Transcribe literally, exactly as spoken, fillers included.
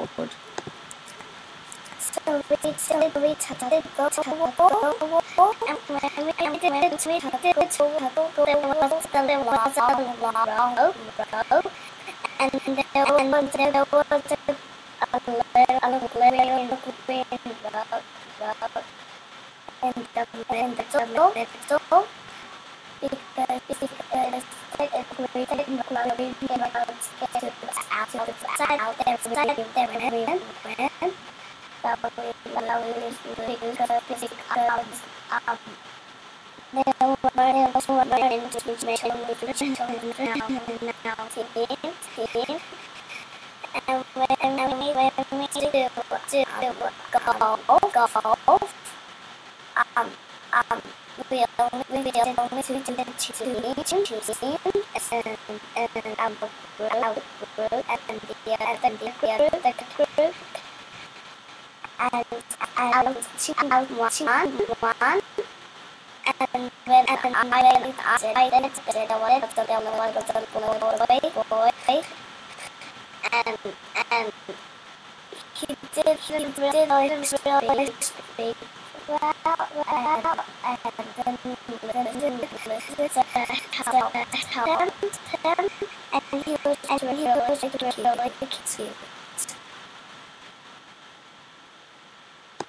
So we so we started go to war, and when we and we went we started go to war, there was there was a long road, and there was there was a little a little green road, road, and the and the middle middle because because we didn't really get out outside out there there there and everyone. So we lose because because um there were there was one in situation with now now team team and when we when we do do golf golf um um we only we did only two to the two team and and um group group and the and the group the group and I was two out one one and when and I went after I did it I wanted to go away go away and and he did he did really really big well well and then then and he was and he was like the kid